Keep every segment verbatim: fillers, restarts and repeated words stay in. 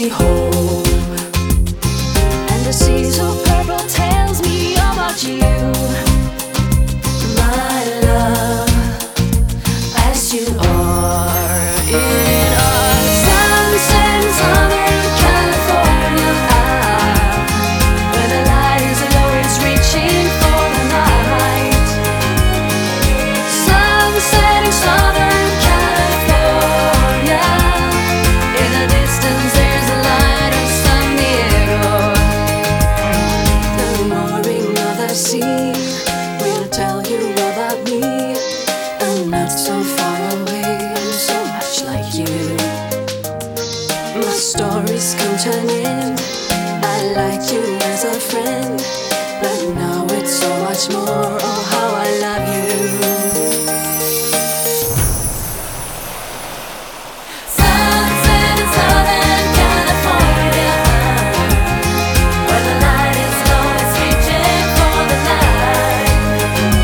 home, and the sea so purple tells me about you, my love, as you are in our sunset in Southern California, where the light is always reaching for the night. Sunset in Southern California, in the distance there's the light of San Diego. The roaring of the sea will tell you about me. I'm not so far away, I'm so much like you. My stories come to an end. I liked you as a friend, but now it's so much more. Oh, how I love you. Sunset in Southern California, where the light is always reaching for the night.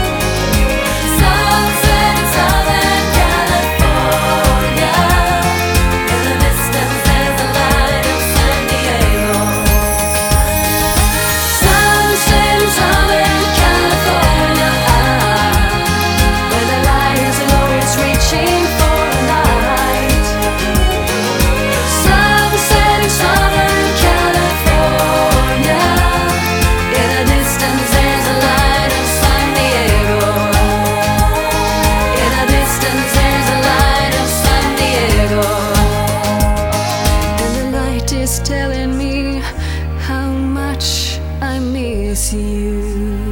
Sunset in Southern California, in the distance there's the light of San Diego. Sunset in Southern California, where the light is always reaching for the night. Sunset in Southern California, in the distance there's a light of San Diego. In the distance there's a light of San Diego. And the light is telling me how much I miss you.